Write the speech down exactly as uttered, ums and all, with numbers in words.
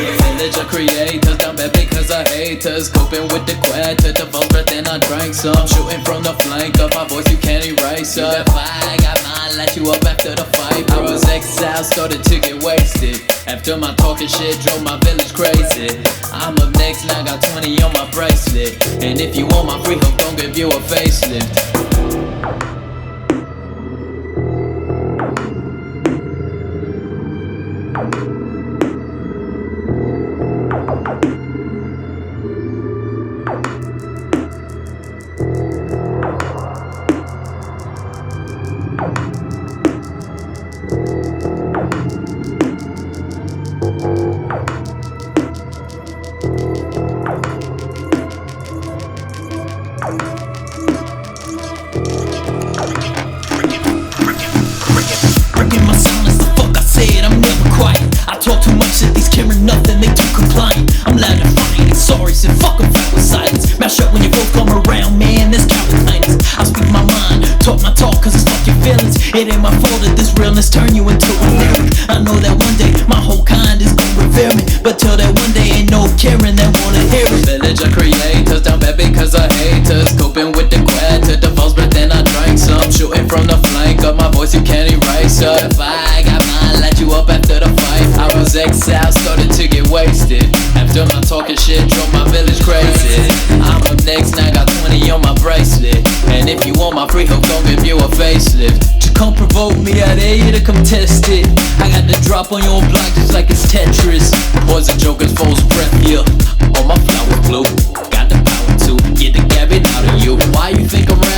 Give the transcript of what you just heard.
Village of creators, down bad because of haters. Coping with the quad, took the vote, but then I drank some. Shooting from the flank of my voice, you can't erase up. You got fire, got mine, light you up after the fight. I was exiled, started to get wasted. After my talking shit, drove my village crazy. I'm up next, now got twenty on my bracelet. And if you want my free hope, don't give you a facelift. Talk too much at these cameras, nothing, they too compliant. I'm loud and fine, and sorry, said fuck em with silence. Mouth shut when you both come around, man, that's counting kindness. I speak my mind, talk my talk, cause it's fuck your feelings. It ain't my fault that this realness turn you into a lyric. I know that one day, my whole kind is gonna revere me, but till that one day, ain't no caring that wanna hear it. Village of creators, down bad because of haters. Coping with the quad, to divorce, but then I drank some. Shooting from the flank of my voice, you can't erase up. If I got mine, light you up after the fight. I was exiled, started to get wasted. After my talking shit, drove my village crazy. I'm up next, now got twenty on my bracelet. And if you want my free hope, don't give you a facelift. Just come provoke me, I dare you to come test it. I got the drop on your block just like it's Tetris. Poison jokers, false breath, yeah. All my flowers blue. Got the power to get the gabbing out of you. Why you think I'm